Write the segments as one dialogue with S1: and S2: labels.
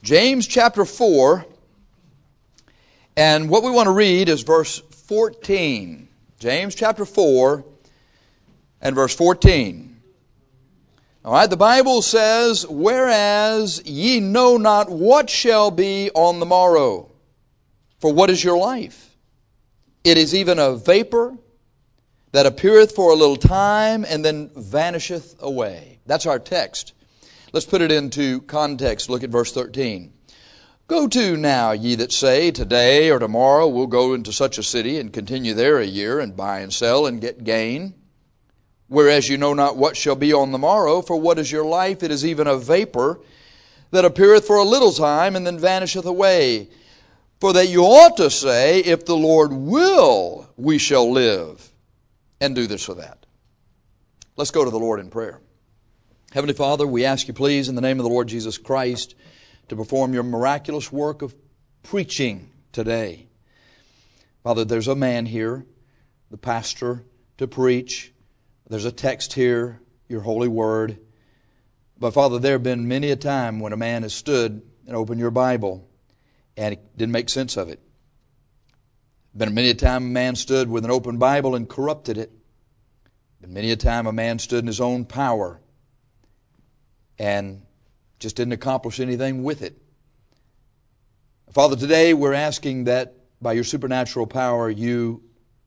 S1: James chapter 4, and what we want to read is verse 14. James chapter 4 and verse 14. All right, the Bible says, "Whereas ye know not what shall be on the morrow, for what is your life? It is even a vapor that appeareth for a little time and then vanisheth away." That's our text. Let's put it into context. Look at verse 13. "Go to now, ye that say, today or tomorrow we'll go into such a city and continue there a year and buy and sell and get gain. Whereas you know not what shall be on the morrow, for what is your life? It is even a vapor that appeareth for a little time and then vanisheth away. For that you ought to say, if the Lord will, we shall live and do this or that." Let's go to the Lord in prayer. Heavenly Father, we ask you please in the name of the Lord Jesus Christ to perform your miraculous work of preaching today. Father, there's a man here, the pastor, to preach. There's a text here, your holy word. But Father, there have been many a time when a man has stood and opened your Bible and it didn't make sense of it. Been many a time a man stood with an open Bible and corrupted it. Been many a time a man stood in his own power and just didn't accomplish anything with it. Father, today we're asking that by your supernatural power you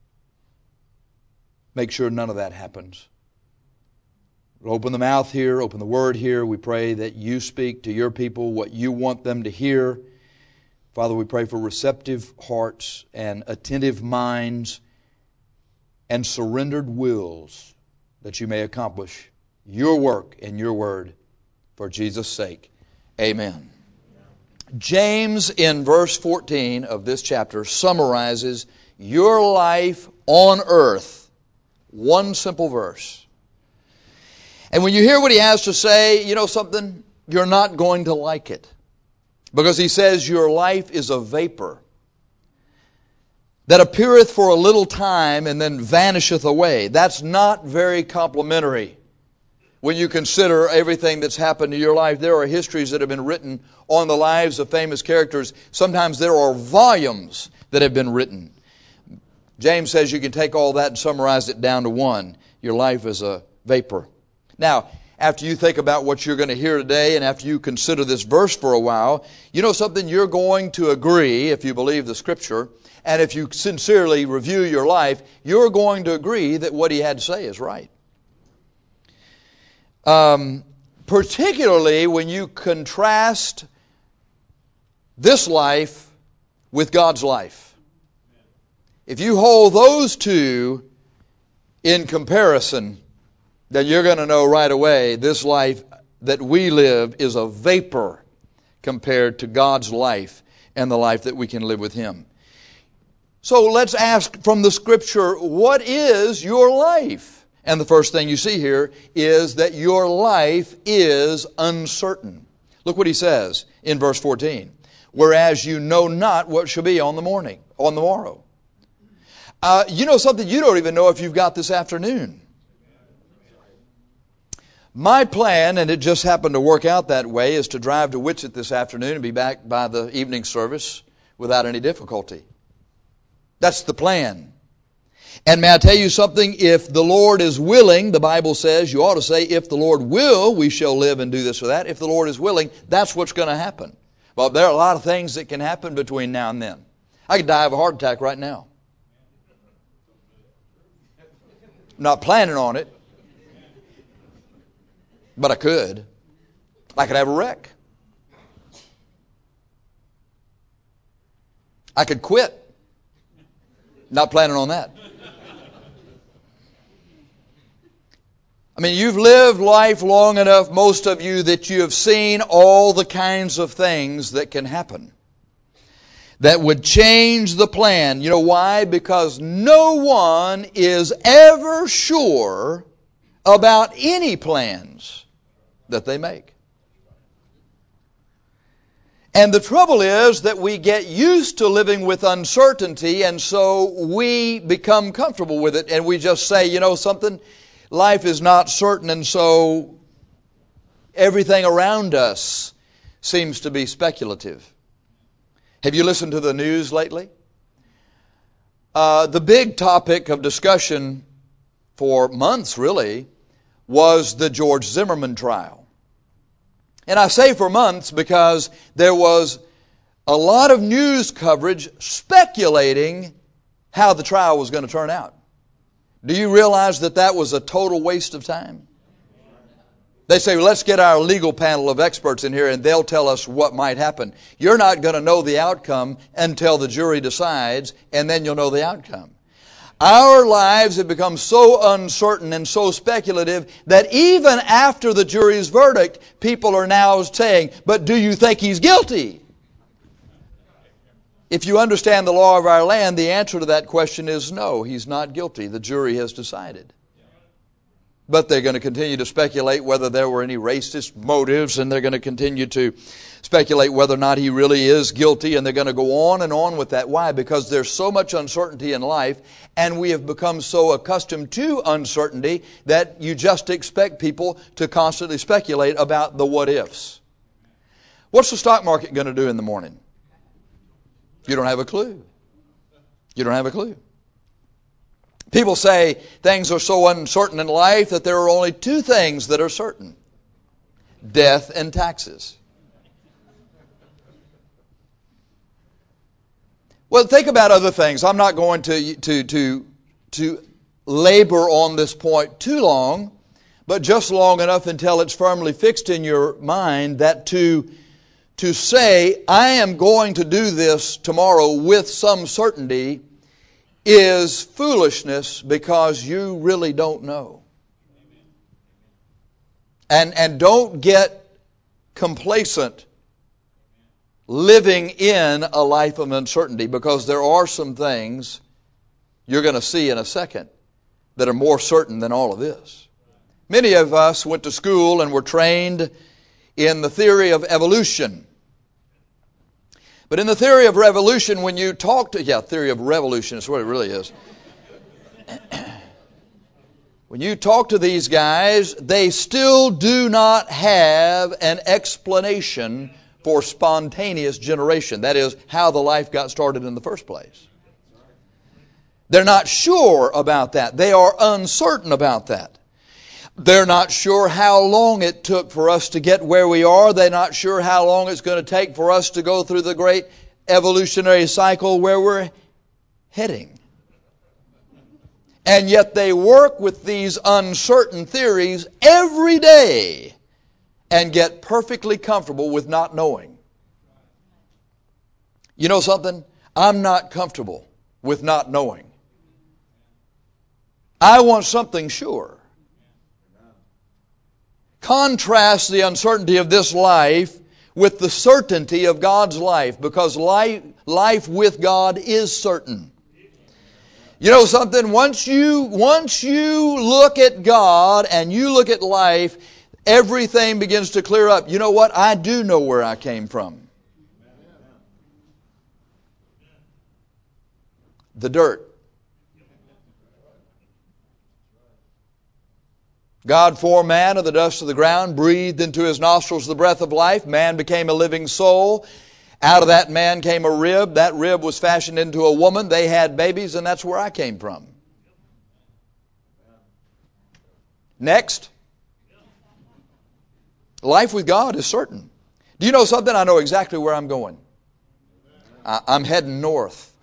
S1: make sure none of that happens. We'll open the mouth here, open the word here. We pray that you speak to your people what you want them to hear. Father, we pray for receptive hearts and attentive minds and surrendered wills that you may accomplish your work and your word. For Jesus' sake, amen. James, in verse 14 of this chapter, summarizes your life on earth. One simple verse. And when you hear what he has to say, you know something? You're not going to like it. Because he says your life is a vapor that appeareth for a little time and then vanisheth away. That's not very complimentary. When you consider everything that's happened to your life, there are histories that have been written on the lives of famous characters. Sometimes there are volumes that have been written. James says you can take all that and summarize it down to one. Your life is a vapor. Now, after you think about what you're going to hear today and after you consider this verse for a while, you know something? You're going to agree, if you believe the Scripture, and if you sincerely review your life, you're going to agree that what he had to say is right. Particularly when you contrast this life with God's life. If you hold those two in comparison, then you're going to know right away this life that we live is a vapor compared to God's life and the life that we can live with Him. So let's ask from the Scripture, what is your life? And the first thing you see here is that your life is uncertain. Look what he says in verse 14. "Whereas you know not what shall be on the morrow." You know something? You don't even know if you've got this afternoon. My plan, and it just happened to work out that way, is to drive to Whitsett this afternoon and be back by the evening service without any difficulty. That's the plan. And may I tell you something? If the Lord is willing, the Bible says, you ought to say, if the Lord will, we shall live and do this or that. If the Lord is willing, that's what's going to happen. Well, there are a lot of things that can happen between now and then. I could die of a heart attack right now. I'm not planning on it, but I could. I could have a wreck. I could quit. Not planning on that. I mean, you've lived life long enough, most of you, that you have seen all the kinds of things that can happen that would change the plan. You know why? Because no one is ever sure about any plans that they make. And the trouble is that we get used to living with uncertainty, and so we become comfortable with it, and we just say, you know something? Life is not certain, and so everything around us seems to be speculative. Have you listened to the news lately? The big topic of discussion for months, really, was the George Zimmerman trial. And I say for months because there was a lot of news coverage speculating how the trial was going to turn out. Do you realize that that was a total waste of time? They say, well, let's get our legal panel of experts in here and they'll tell us what might happen. You're not going to know the outcome until the jury decides, and then you'll know the outcome. Our lives have become so uncertain and so speculative that even after the jury's verdict, people are now saying, but do you think he's guilty? If you understand the law of our land, the answer to that question is no, he's not guilty. The jury has decided. But they're going to continue to speculate whether there were any racist motives, and they're going to continue to speculate whether or not he really is guilty, and they're going to go on and on with that. Why? Because there's so much uncertainty in life, and we have become so accustomed to uncertainty that you just expect people to constantly speculate about the what-ifs. What's the stock market going to do in the morning? You don't have a clue. You don't have a clue. People say things are so uncertain in life that there are only two things that are certain: death and taxes. Well, think about other things. I'm not going to labor on this point too long, but just long enough until it's firmly fixed in your mind that to say, I am going to do this tomorrow with some certainty is foolishness, because you really don't know. And don't get complacent living in a life of uncertainty, because there are some things you're going to see in a second that are more certain than all of this. Many of us went to school and were trained in the theory of evolution. But in the theory of evolution, when you talk to, theory of revolution is what it really is. When you talk to these guys, they still do not have an explanation for spontaneous generation. That is, how the life got started in the first place. They're not sure about that. They are uncertain about that. They're not sure how long it took for us to get where we are. They're not sure how long it's going to take for us to go through the great evolutionary cycle where we're heading. And yet they work with these uncertain theories every day and get perfectly comfortable with not knowing. You know something? I'm not comfortable with not knowing. I want something sure. Contrast the uncertainty of this life with the certainty of God's life, because life with God is certain. You know something? Once you look at God and you look at life, everything begins to clear up. You know what? I do know where I came from. The dirt. God formed man of the dust of the ground, breathed into his nostrils the breath of life. Man became a living soul. Out of that man came a rib. That rib was fashioned into a woman. They had babies, and that's where I came from. Next. Life with God is certain. Do you know something? I know exactly where I'm going. I'm heading north.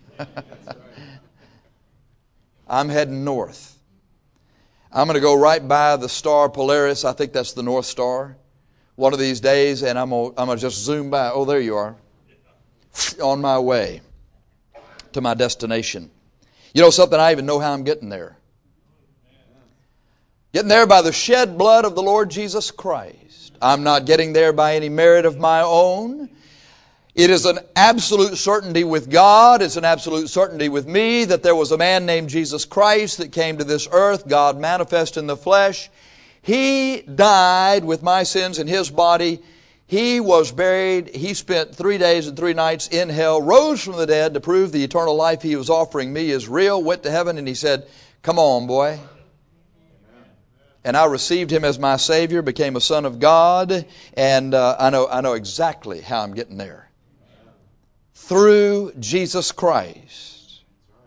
S1: I'm heading north. I'm going to go right by the star Polaris. I think that's the North Star. One of these days, and I'm going to just zoom by. Oh, there you are. On my way to my destination. You know something? I even know how I'm getting there. Getting there by the shed blood of the Lord Jesus Christ. I'm not getting there by any merit of my own. It is an absolute certainty with God. It's an absolute certainty with me that there was a man named Jesus Christ that came to this earth, God manifest in the flesh. He died with my sins in His body. He was buried. He spent 3 days and 3 nights in hell, rose from the dead to prove the eternal life He was offering me is real, went to heaven, and He said, come on, boy. and I received Him as my Savior, became a son of God, and I know exactly how I'm getting there. Through Jesus Christ.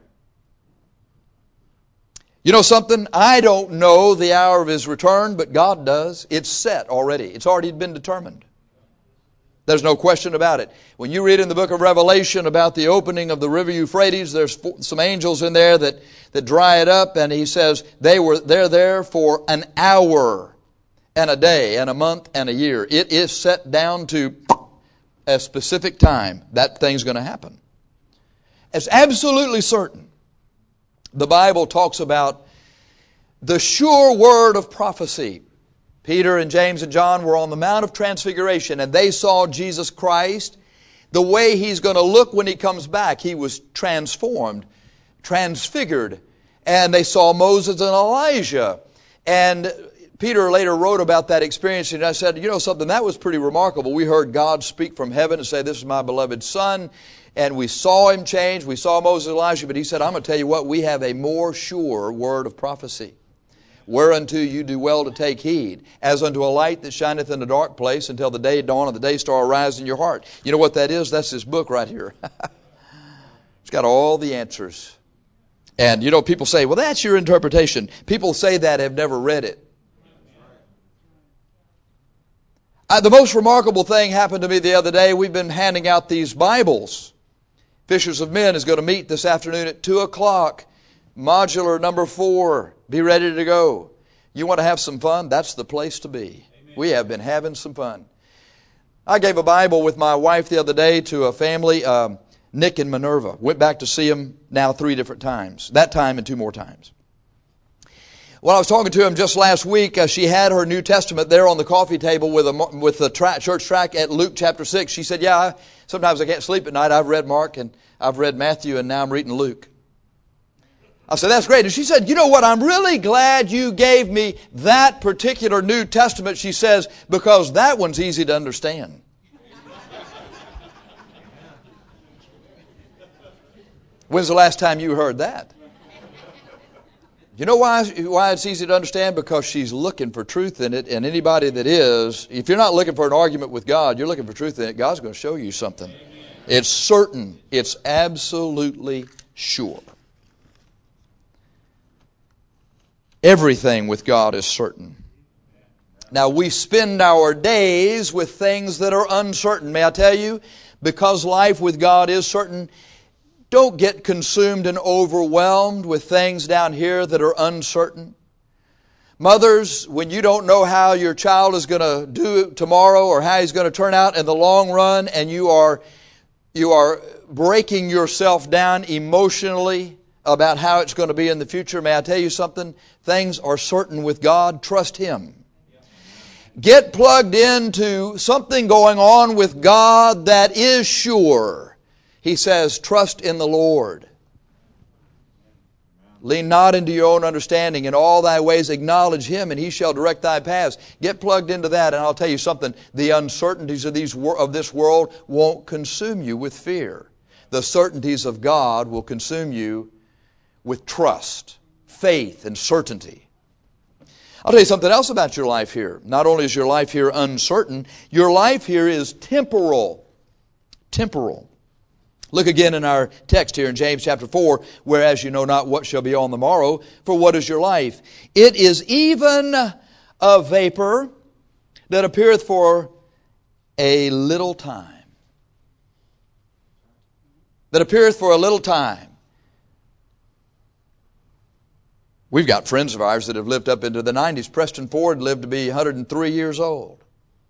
S1: You know something? I don't know the hour of His return, but God does. It's set already. It's already been determined. There's no question about it. When you read in the book of Revelation about the opening of the river Euphrates, there's some angels in there that dry it up, and he says they're there for an hour and a day and a month and a year. It is set down to a specific time that thing's going to happen. It's absolutely certain. The Bible talks about the sure word of prophecy. Peter and James and John were on the Mount of Transfiguration, and they saw Jesus Christ the way He's going to look when He comes back. He was transformed, transfigured, and they saw Moses and Elijah. And Peter later wrote about that experience, and I said, you know something, that was pretty remarkable. We heard God speak from heaven and say, this is my beloved Son, and we saw Him change. We saw Moses and Elijah, but He said, I'm going to tell you what, we have a more sure word of prophecy. Whereunto you do well to take heed, as unto a light that shineth in a dark place until the day dawn of the day star arise in your heart. You know what that is? That's this book right here. It's got all the answers. And you know, people say, well, that's your interpretation. People say that have never read it. The most remarkable thing happened to me the other day. We've been handing out these Bibles. Fishers of Men is going to meet this afternoon at 2 o'clock. Modular number 4. Be ready to go. You want to have some fun? That's the place to be. Amen. We have been having some fun. I gave a Bible with my wife the other day to a family, Nick and Minerva. Went back to see them now 3 different times. That time and 2 more times. When I was talking to him just last week, she had her New Testament there on the coffee table with the church tract at Luke chapter 6. She said, yeah, sometimes I can't sleep at night. I've read Mark and I've read Matthew and now I'm reading Luke. I said, that's great. And she said, you know what, I'm really glad you gave me that particular New Testament, she says, because that one's easy to understand. When's the last time you heard that? You know why it's easy to understand? Because she's looking for truth in it, and anybody that is, if you're not looking for an argument with God, you're looking for truth in it, God's going to show you something. It's certain. It's absolutely sure. Everything with God is certain. Now, we spend our days with things that are uncertain. May I tell you, because life with God is certain, don't get consumed and overwhelmed with things down here that are uncertain. Mothers, when you don't know how your child is going to do tomorrow or how he's going to turn out in the long run, and you are breaking yourself down emotionally about how it's going to be in the future, may I tell you something? Things are certain with God. Trust Him. Get plugged into something going on with God that is sure. He says, trust in the Lord. Lean not into your own understanding. In all thy ways acknowledge Him, and He shall direct thy paths. Get plugged into that, and I'll tell you something. The uncertainties of this world won't consume you with fear. The certainties of God will consume you with trust, faith, and certainty. I'll tell you something else about your life here. Not only is your life here uncertain, your life here is temporal. Temporal. Look again in our text here in James chapter 4, whereas you know not what shall be on the morrow, for what is your life? It is even a vapor that appeareth for a little time. That appeareth for a little time. We've got friends of ours that have lived up into the 90s. Preston Ford lived to be 103 years old.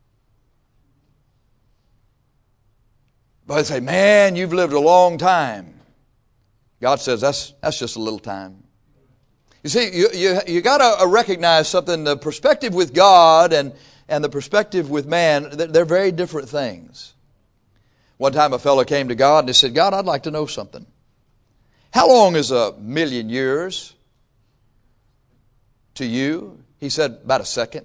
S1: But they say, man, you've lived a long time. God says, that's just a little time. You see, you got to recognize something. The perspective with God and the perspective with man, they're very different things. One time a fellow came to God and he said, God, I'd like to know something. How long is 1,000,000 years to you? He said, about a second.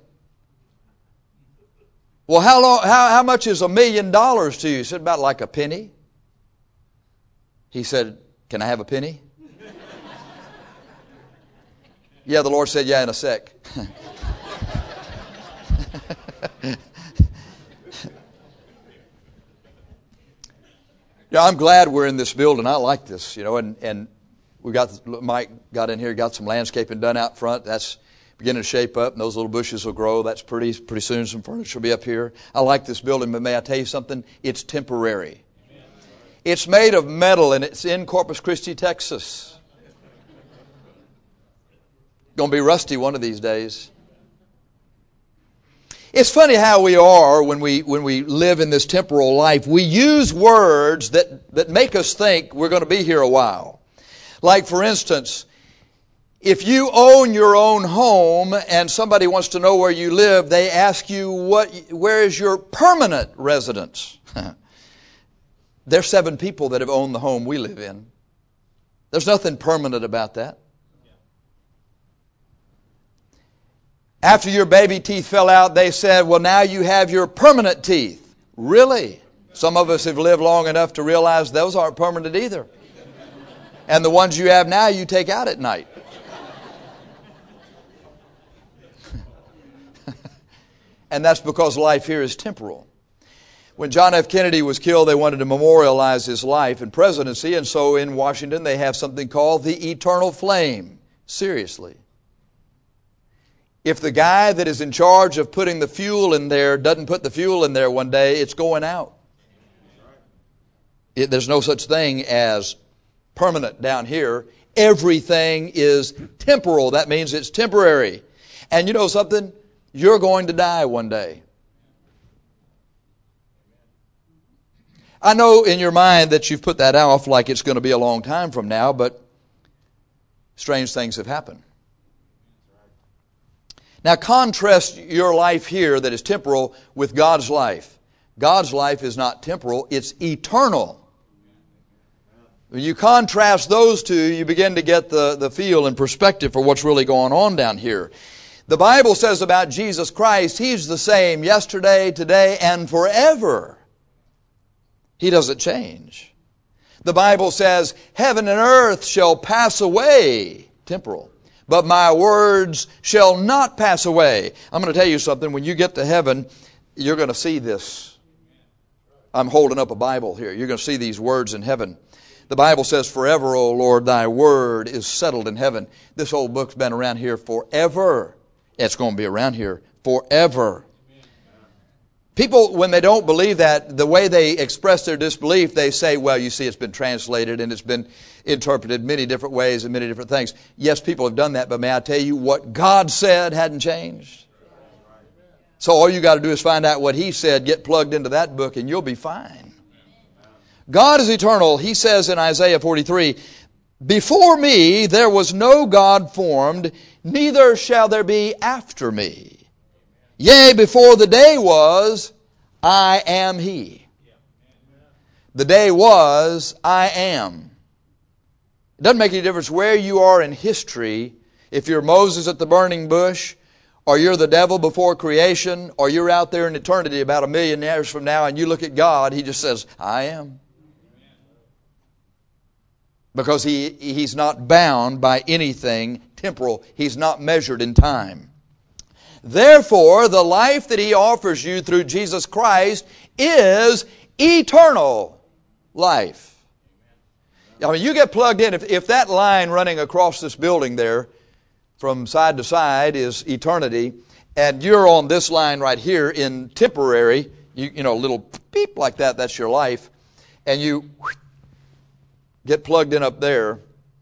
S1: Well, how much is $1,000,000 to you? He said, about like a penny. He said, can I have a penny? Yeah, the Lord said, yeah, in a sec. Yeah, I'm glad we're in this building. I like this, and we got Mike got in here, got some landscaping done out front. That's beginning to shape up, and those little bushes will grow. That's pretty soon. Some furniture will be up here. I like this building, but may I tell you something? It's temporary. It's made of metal, and it's in Corpus Christi, Texas. Going to be rusty one of these days. It's funny how we are when we live in this temporal life. We use words that make us think we're going to be here a while. Like, for instance, if you own your own home and somebody wants to know where you live, they ask you, where is your permanent residence? There's 7 people that have owned the home we live in. There's nothing permanent about that. After your baby teeth fell out, they said, well, now you have your permanent teeth. Really? Some of us have lived long enough to realize those aren't permanent either. And the ones you have now, you take out at night. And that's because life here is temporal. When John F. Kennedy was killed, they wanted to memorialize his life and presidency, and so in Washington they have something called the eternal flame. Seriously. If the guy that is in charge of putting the fuel in there doesn't put the fuel in there one day, it's going out. There's no such thing as permanent down here. Everything is temporal. That means it's temporary. And you know something? You're going to die one day. I know in your mind that you've put that off like it's going to be a long time from now, but strange things have happened. Now contrast your life here that is temporal with God's life. God's life is not temporal, it's eternal. When you contrast those two, you begin to get the feel and perspective for what's really going on down here. The Bible says about Jesus Christ, He's the same yesterday, today, and forever. He doesn't change. The Bible says, heaven and earth shall pass away, temporal, but my words shall not pass away. I'm going to tell you something. When you get to heaven, you're going to see this. I'm holding up a Bible here. You're going to see these words in heaven. The Bible says, forever, O Lord, thy word is settled in heaven. This old book's been around here forever. It's going to be around here forever. People, when they don't believe that, the way they express their disbelief, they say, well, you see, it's been translated and it's been interpreted many different ways and many different things. Yes, people have done that, but may I tell you, what God said hadn't changed. So all you got to do is find out what He said, get plugged into that book, and you'll be fine. God is eternal. He says in Isaiah 43, before me there was no God formed, neither shall there be after me. Yea, before the day was, I am He. The day was, I am. It doesn't make any difference where you are in history. If you're Moses at the burning bush, or you're the devil before creation, or you're out there in eternity about 1,000,000 years from now and you look at God, He just says, I am. Because He's not bound by anything temporal. He's not measured in time. Therefore, the life that He offers you through Jesus Christ is eternal life. I mean, you get plugged in. If that line running across this building there from side to side is eternity, and you're on this line right here in temporary, you know, a little beep like that, that's your life, and you get plugged in up there,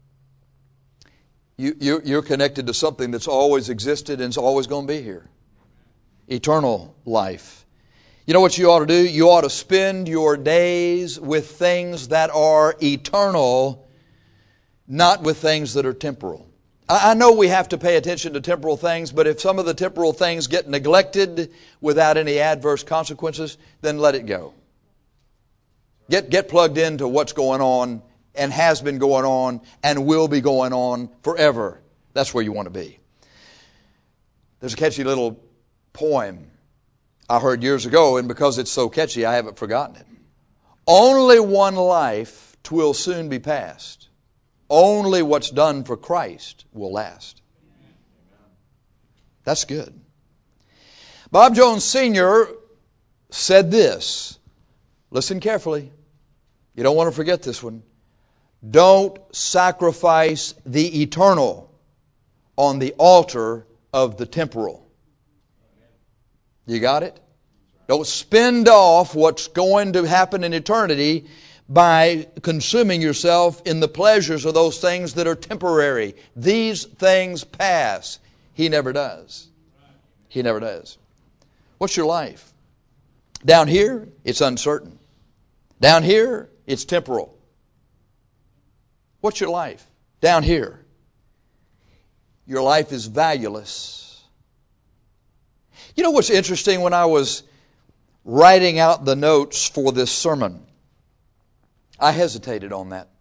S1: you're connected to something that's always existed and is always going to be here. Eternal life. You know what you ought to do? You ought to spend your days with things that are eternal, not with things that are temporal. I know we have to pay attention to temporal things, but if some of the temporal things get neglected without any adverse consequences, then let it go. Get plugged into what's going on and has been going on and will be going on forever. That's where you want to be. There's a catchy little poem I heard years ago, and because it's so catchy, I haven't forgotten it. Only one life 'twill soon be past. Only what's done for Christ will last. That's good. Bob Jones Sr. said this. Listen carefully. You don't want to forget this one. Don't sacrifice the eternal on the altar of the temporal. You got it? Don't spend off what's going to happen in eternity by consuming yourself in the pleasures of those things that are temporary. These things pass. He never does. He never does. What's your life? Down here, it's uncertain. Down here, it's temporal. What's your life? Down here, your life is valueless. You know what's interesting? When I was writing out the notes for this sermon, I hesitated on that.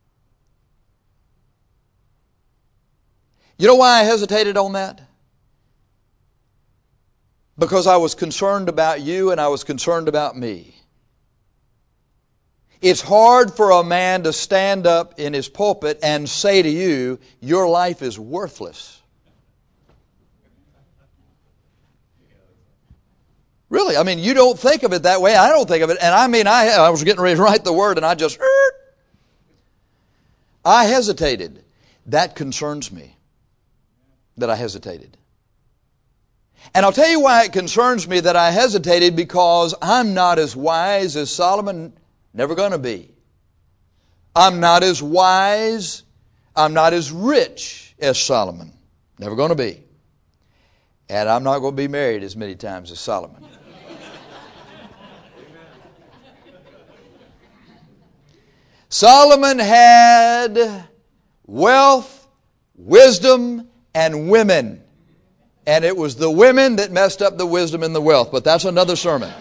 S1: You know why I hesitated on that? Because I was concerned about you and I was concerned about me. It's hard for a man to stand up in his pulpit and say to you, your life is worthless. Really, I mean, you don't think of it that way. I don't think of it. And I was getting ready to write the word and I hesitated. That concerns me, that I hesitated. And I'll tell you why it concerns me that I hesitated, because I'm not as wise as Solomon, never going to be. I'm not as wise, I'm not as rich as Solomon, never going to be. And I'm not going to be married as many times as Solomon. Solomon had wealth, wisdom, and women. And it was the women that messed up the wisdom and the wealth. But that's another sermon.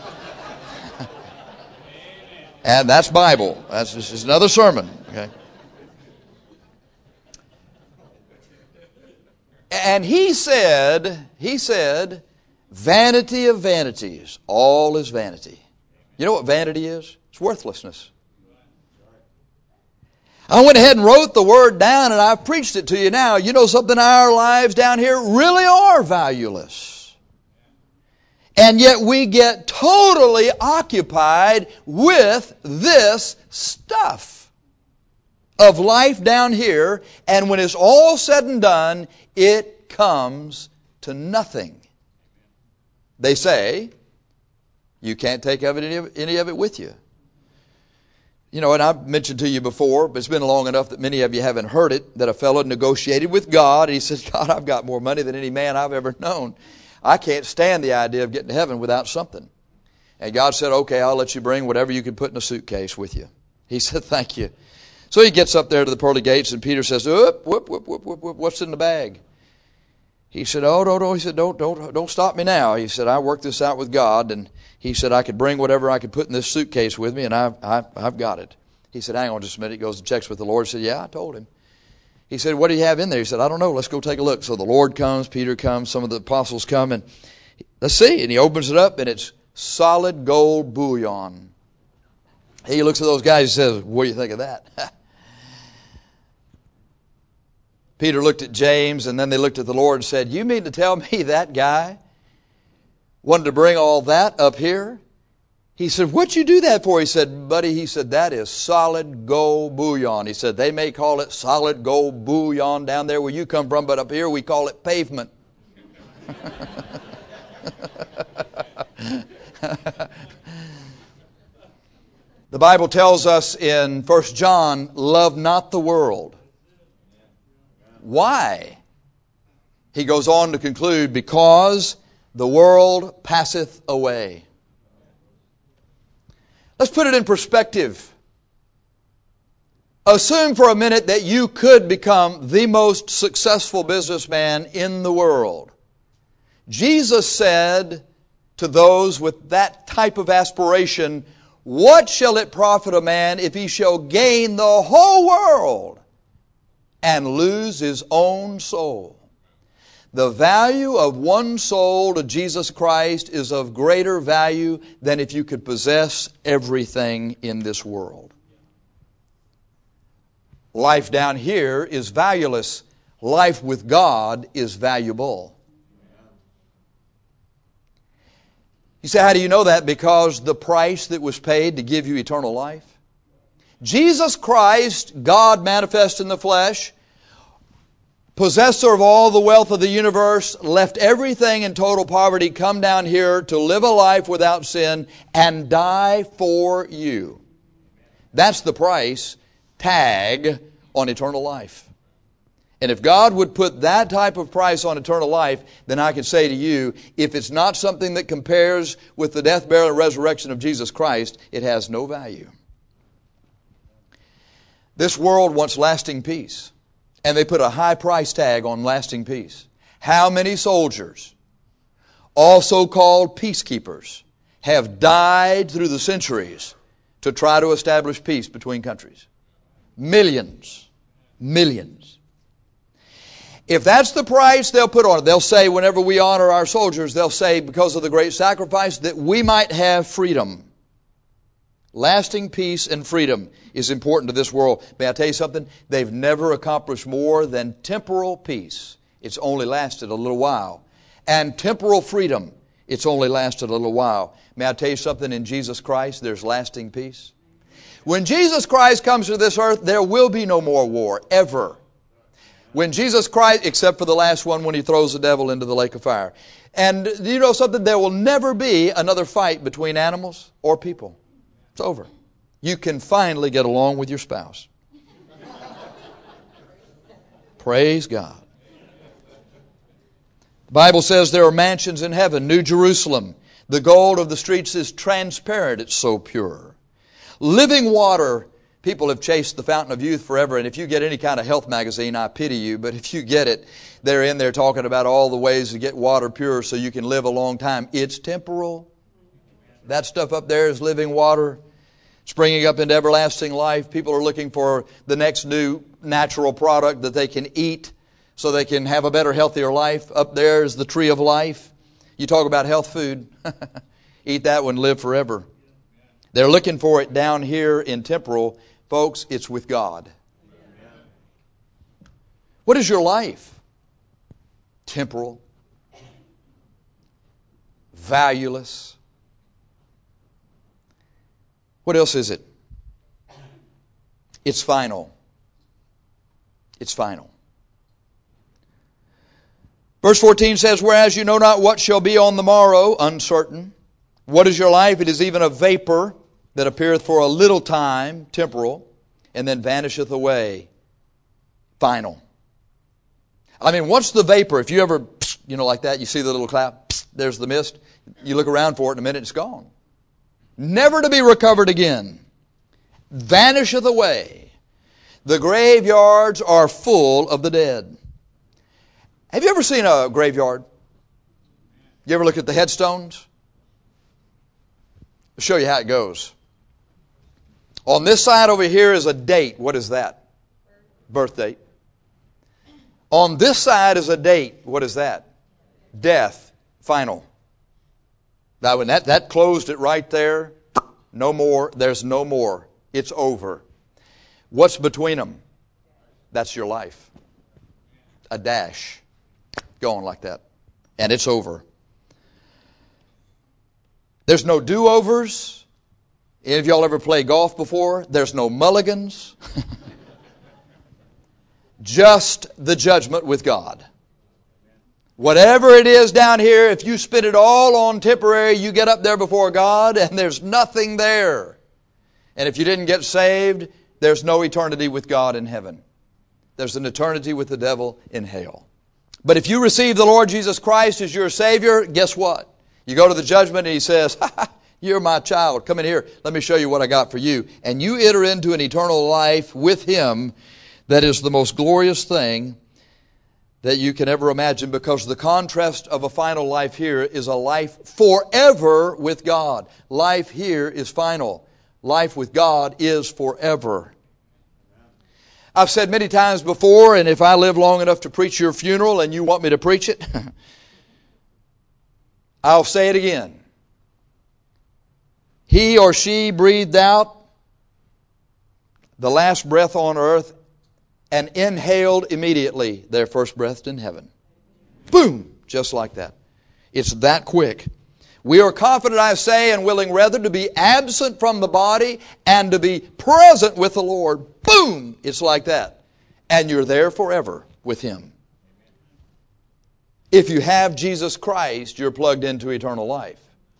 S1: And that's Bible. That's just another sermon. Okay. And he said, vanity of vanities, all is vanity. You know what vanity is? It's worthlessness. I went ahead and wrote the word down and I've preached it to you now. You know something, our lives down here really are valueless. And yet we get totally occupied with this stuff of life down here. And when it's all said and done, it comes to nothing. They say, you can't take any of it with you. You know, and I've mentioned to you before, but it's been long enough that many of you haven't heard it, that a fellow negotiated with God. And he says, God, I've got more money than any man I've ever known. I can't stand the idea of getting to heaven without something. And God said, okay, I'll let you bring whatever you can put in a suitcase with you. He said, thank you. So he gets up there to the pearly gates, and Peter says, what's in the bag? He said, oh, no. He said, don't stop me now. He said, I worked this out with God, and he said, I could bring whatever I could put in this suitcase with me, and I've got it. He said, hang on just a minute. He goes and checks with the Lord. He said, yeah, I told him. He said, what do you have in there? He said, I don't know. Let's go take a look. So the Lord comes, Peter comes, some of the apostles come, and let's see. And he opens it up, and it's solid gold bullion. He looks at those guys and says, what do you think of that? Peter looked at James, and then they looked at the Lord and said, you mean to tell me that guy wanted to bring all that up here? He said, what'd you do that for? He said, buddy, he said, that is solid gold bullion. He said, they may call it solid gold bullion down there where you come from, but up here we call it pavement. The Bible tells us in 1 John, love not the world. Why? He goes on to conclude, because the world passeth away. Let's put it in perspective. Assume for a minute that you could become the most successful businessman in the world. Jesus said to those with that type of aspiration, what shall it profit a man if he shall gain the whole world and lose his own soul? The value of one soul to Jesus Christ is of greater value than if you could possess everything in this world. Life down here is valueless. Life with God is valuable. You say, how do you know that? Because the price that was paid to give you eternal life. Jesus Christ, God manifest in the flesh, possessor of all the wealth of the universe, left everything in total poverty, come down here to live a life without sin and die for you. That's the price tag on eternal life. And if God would put that type of price on eternal life, then I could say to you, if it's not something that compares with the death, burial, and resurrection of Jesus Christ, it has no value. This world wants lasting peace, and they put a high price tag on lasting peace. How many soldiers, also called peacekeepers, have died through the centuries to try to establish peace between countries? Millions. Millions. If that's the price they'll put on it, they'll say whenever we honor our soldiers, they'll say because of the great sacrifice that we might have freedom. Lasting peace and freedom is important to this world. May I tell you something? They've never accomplished more than temporal peace. It's only lasted a little while. And temporal freedom, it's only lasted a little while. May I tell you something? In Jesus Christ, there's lasting peace. When Jesus Christ comes to this earth, there will be no more war, ever. When Jesus Christ, except for the last one when He throws the devil into the lake of fire. And do you know something? There will never be another fight between animals or people. It's over. You can finally get along with your spouse. Praise God. The Bible says there are mansions in heaven, New Jerusalem. The gold of the streets is transparent. It's so pure. Living water. People have chased the fountain of youth forever, and if you get any kind of health magazine, I pity you, but if you get it, they're in there talking about all the ways to get water pure so you can live a long time. It's temporal. That stuff up there is living water, springing up into everlasting life. People are looking for the next new natural product that they can eat so they can have a better, healthier life. Up there is the tree of life. You talk about health food. Eat that one, live forever. They're looking for it down here in temporal. Folks, it's with God. What is your life? Temporal. Valueless. What else is it? It's final. It's final. Verse 14 says, whereas you know not what shall be on the morrow, uncertain. What is your life? It is even a vapor that appeareth for a little time, temporal, and then vanisheth away, final. I mean, once the vapor, if you ever, like that, you see the little cloud, there's the mist. You look around for it in a minute, it's gone. Never to be recovered again. Vanisheth away. The graveyards are full of the dead. Have you ever seen a graveyard? You ever look at the headstones? I'll show you how it goes. On this side over here is a date. What is that? Birth date. On this side is a date. What is that? Death. Final. Now, when that closed it right there, no more. There's no more. It's over. What's between them? That's your life. A dash. Going like that. And it's over. There's no do-overs. Any of y'all ever played golf before? There's no mulligans. Just the judgment with God. Whatever it is down here, if you spend it all on temporary, you get up there before God and there's nothing there. And if you didn't get saved, there's no eternity with God in heaven. There's an eternity with the devil in hell. But if you receive the Lord Jesus Christ as your Savior, guess what? You go to the judgment and He says, you're my child. Come in here. Let me show you what I got for you. And you enter into an eternal life with Him that is the most glorious thing that you can ever imagine, because the contrast of a final life here is a life forever with God. Life here is final. Life with God is forever. I've said many times before, and if I live long enough to preach your funeral and you want me to preach it, I'll say it again. He or she breathed out the last breath on earth and inhaled immediately their first breath in heaven. Boom! Just like that. It's that quick. We are confident, I say, and willing rather to be absent from the body and to be present with the Lord. Boom! It's like that. And you're there forever with Him. If you have Jesus Christ, you're plugged into eternal life.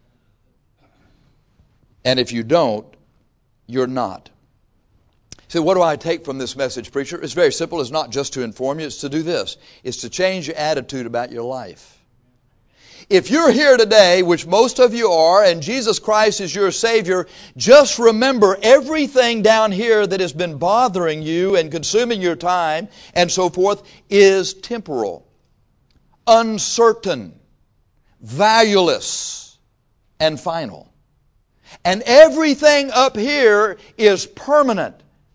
S1: And if you don't, you're not. So what do I take from this message, preacher? It's very simple. It's not just to inform you. It's to do this. It's to change your attitude about your life. If you're here today, which most of you are, and Jesus Christ is your Savior, just remember everything down here that has been bothering you and consuming your time and so forth is temporal, uncertain, valueless, and final. And everything up here is permanent.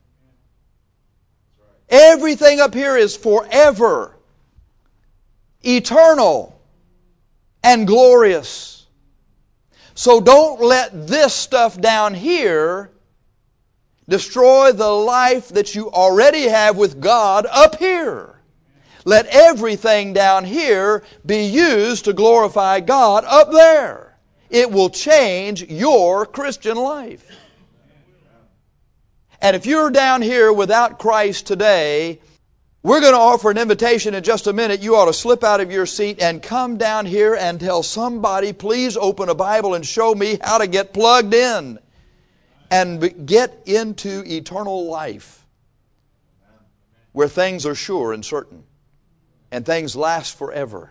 S1: Everything up here is forever, eternal, and glorious. So don't let this stuff down here destroy the life that you already have with God up here. Let everything down here be used to glorify God up there. It will change your Christian life. And if you're down here without Christ today, we're going to offer an invitation in just a minute. You ought to slip out of your seat and come down here and tell somebody, please open a Bible and show me how to get plugged in and get into eternal life where things are sure and certain and things last forever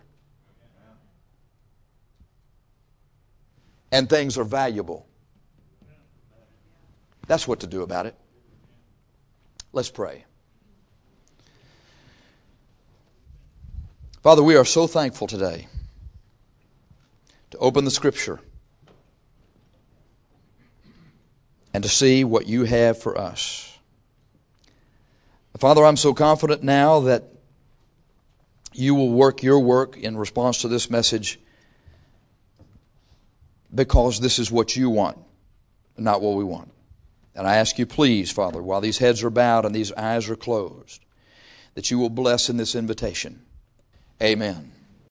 S1: and things are valuable. That's what to do about it. Let's pray. Father, we are so thankful today to open the Scripture and to see what you have for us. Father, I'm so confident now that you will work your work in response to this message because this is what you want, not what we want. And I ask you, please, Father, while these heads are bowed and these eyes are closed, that you will bless in this invitation. Amen.